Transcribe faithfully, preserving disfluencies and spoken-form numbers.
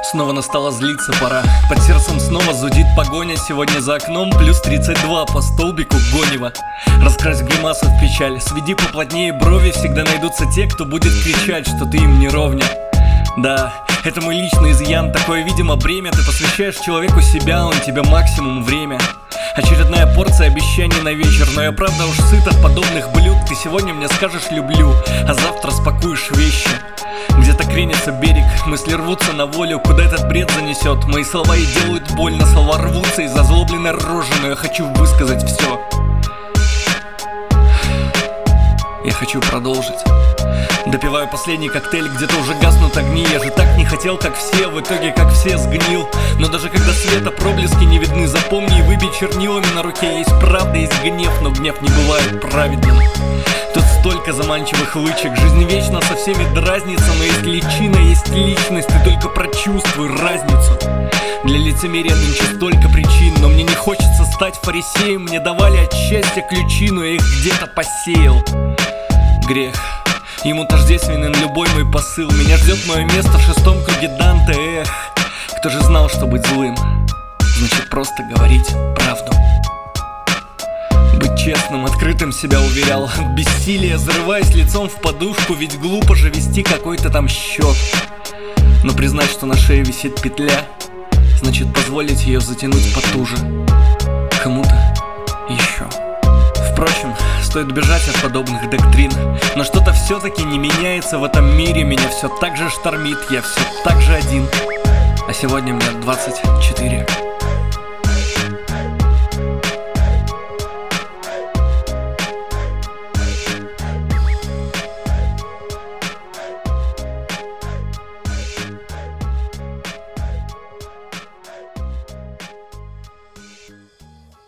Снова настала злиться пора. Под сердцем снова зудит погоня. Сегодня за окном плюс тридцать два по столбику гонева. Раскрась гримасу в печаль, сведи поплотнее брови. Всегда найдутся те, кто будет кричать, что ты им не ровня. Да, это мой личный изъян, такое, видимо, бремя. Ты посвящаешь человеку себя, он тебе максимум время. Очередная порция обещаний на вечер, но я правда уж сыт от подобных блюд. Ты сегодня мне скажешь «люблю», а завтра спакуешь вещи. Где-то кренится берег, мысли рвутся на волю. Куда этот бред занесет? Мои слова и делают больно, слова рвутся из озлобленной рожи. Но я хочу высказать все. Я хочу продолжить. Допиваю последний коктейль, где-то уже гаснут огни. Я же так не хотел, как все, в итоге как все сгнил. Но даже когда света проблески не видны, запомни и выбей чернилами на руке. Есть правда, есть гнев, но гнев не бывает праведным. Тут столько заманчивых лычек, жизнь вечно со всеми дразнится. Но есть личина, есть личность, ты только прочувствуй разницу. Для лицемерия нынче столько причин, но мне не хочется стать фарисеем. Мне давали от счастья ключи, но я их где-то посеял. Грех, ему тождественен любой мой посыл. Меня ждет мое место в шестом круге Данте. Эх, кто же знал, что быть злым значит просто говорить правду. Быть честным, открытым себя уверял. От бессилия зарываясь лицом в подушку. Ведь глупо же вести какой-то там счет. Но признать, что на шее висит петля, значит позволить ее затянуть потуже кому-то еще. Впрочем, стоит бежать от подобных доктрин. Но что-то все-таки не меняется в этом мире. Меня все так же штормит, я все так же один. А сегодня мне двадцать четыре.